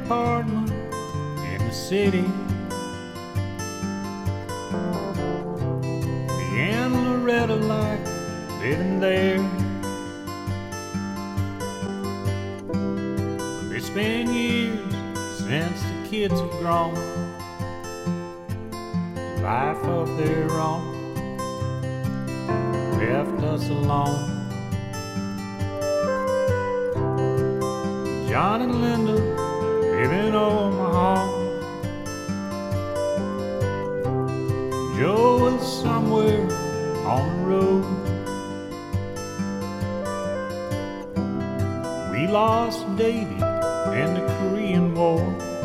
apartment in the city. Me and Loretta like living there. But it's been years since the kids have grown, life of their own, left us alone. John and Linda live in Omaha. Joe is somewhere on the road. We lost Davy in the Korean War.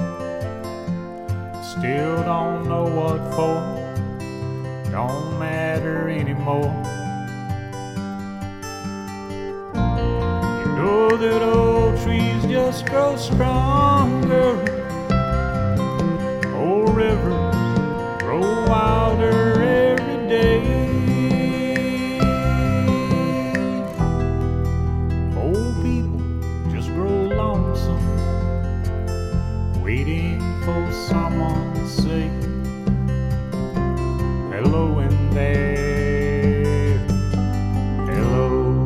Still don't know what for. Don't matter anymore. You know that old trees just grow stronger. Old rivers grow wilder every day. Old people just grow lonesome, waiting for someone to say hello in there, hello.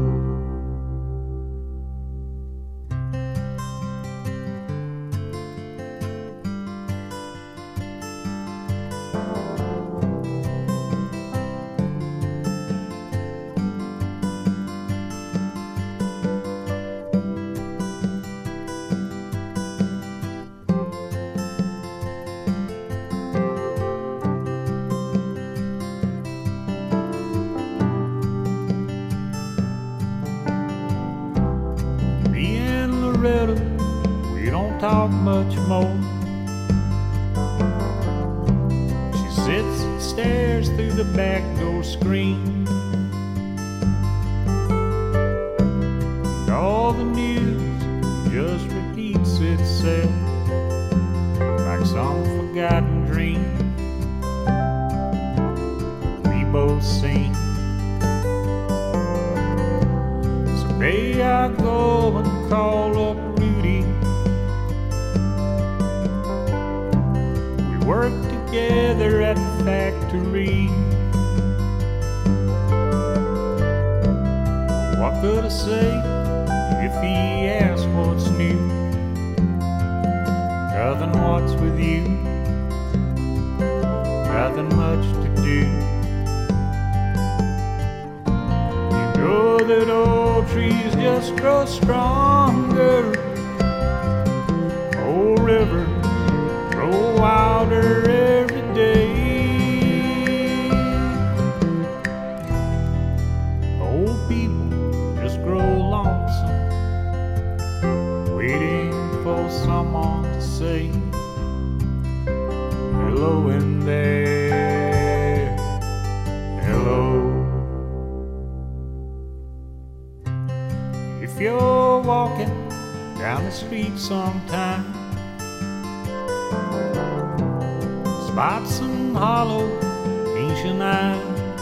We don't talk much more. She sits and stares through the back door screen. And all the news just repeats itself like some forgotten dream we both seen. Someday I go and call up Rudy. We work together at the factory. What could I say if he asked what's new? Nothing, what's with you? Nothing much to do. You know that old trees just grow stronger. Old rivers grow wilder every day. Old people just grow lonesome, waiting for someone to say hello in there, hello. If you're walking down the street sometime, spot some hollow ancient eyes,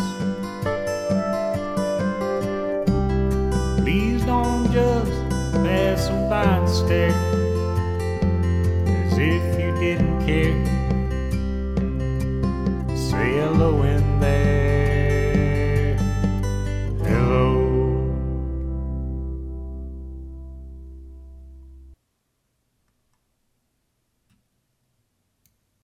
please don't just pass them by and stare as if